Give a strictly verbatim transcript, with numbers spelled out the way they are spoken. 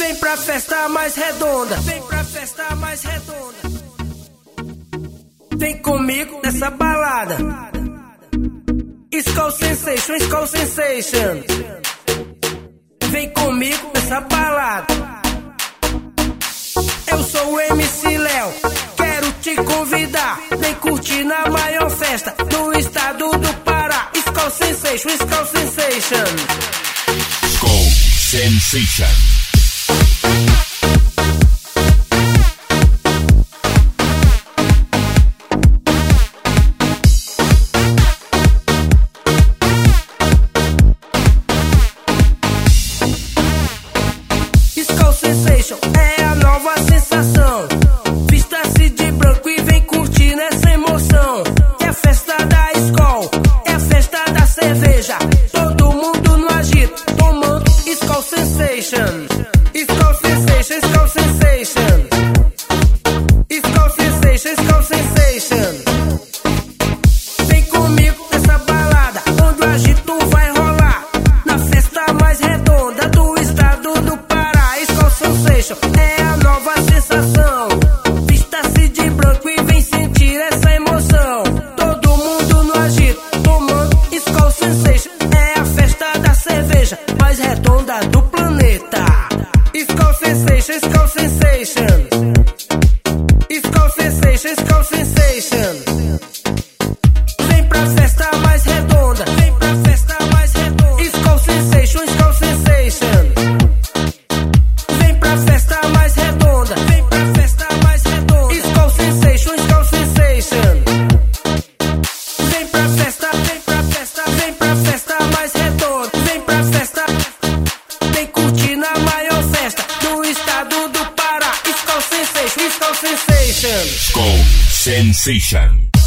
Vem pra festa mais redonda, vem pra festa mais redonda. Vem comigo nessa balada. Skull Sensation, Skull Sensation. Vem comigo nessa balada. Eu sou o M C Léo, quero te convidar. Vem curtir na maior festa do estado do Pará. Skull Sensation, Skull Sensation. Skull Sensation. É a nova sensação. Vista-se de branco e vem curtir nessa emoção. É a festa da Skull, é a festa da cerveja. Todo mundo no agito, tomando Skull Sensation. Skull Sensation, Skull Sensation. Skull Sensation, Skull Sensation. Vem comigo nessa balada, onde o agito vai rolar. Na festa mais redonda do estado do Pará. Skull Sensation é a nova sensação. Vista-se de branco e vem sentir essa emoção. Todo mundo no agito, tomando Skull Sensation. É a festa da cerveja mais redonda do planeta. Skull Sensation, Skull Sensation. Skull Sensation, Skull Sensation. Vem pra festa mais redonda, vem pra festa mais redonda. Skull Sensation, Skull Sensation. Vem pra festa mais redonda, vem pra festa mais redonda. Skull Sensation, Skull Sensation. Vem pra festa, vem pra festa, vem pra festa mais redonda. Vem pra festa, vem curtir na maior festa do estado do Pará. Skull Sensation, Skull Sensation. Skull Sensation.